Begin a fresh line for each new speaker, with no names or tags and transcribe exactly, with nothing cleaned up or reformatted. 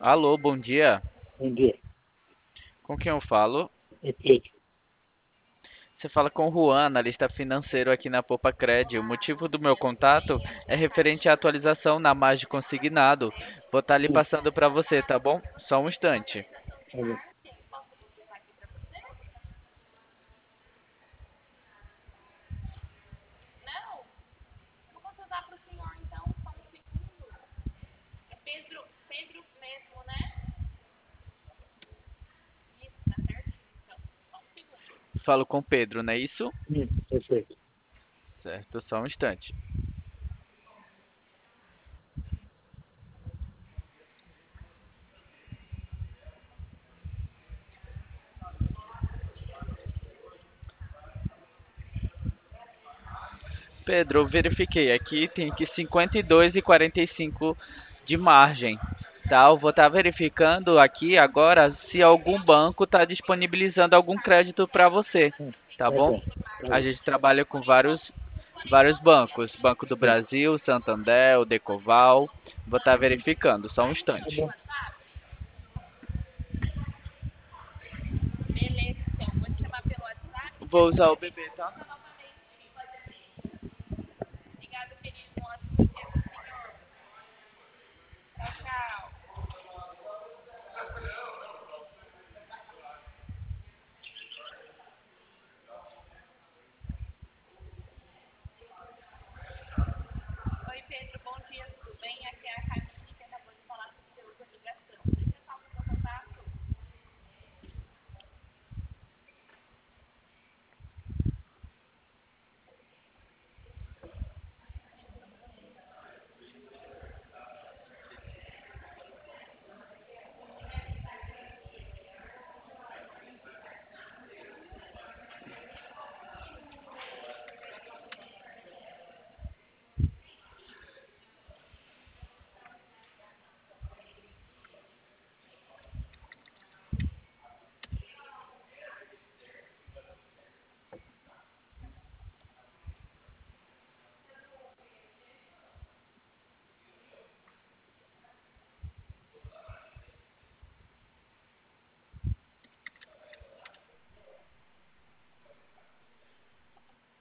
Alô, bom dia.
Bom dia.
Com quem eu falo?
É Pedro.
Você fala com o Juan, analista financeiro aqui na Poupa Cred. O motivo do meu contato é referente à atualização na margem consignado. Vou estar ali
Sim,
passando para você, tá bom? Só um instante.
tá bom.
Falo com o Pedro, não é isso?
Hum, perfeito.
Certo, só um instante. Pedro, eu verifiquei aqui, tem que cinquenta e dois e quarenta e cinco de margem. Tá, eu vou estar verificando aqui agora se algum banco está disponibilizando algum crédito para você,
Hum,
tá
tá
bom?
bom, tá
A
bom.
gente trabalha com vários vários bancos, Banco do
Sim,
Brasil, Santander, o Decoval. Vou estar
sim,
verificando, só um
tá
instante.
bom.
Vou usar o bebê, tá?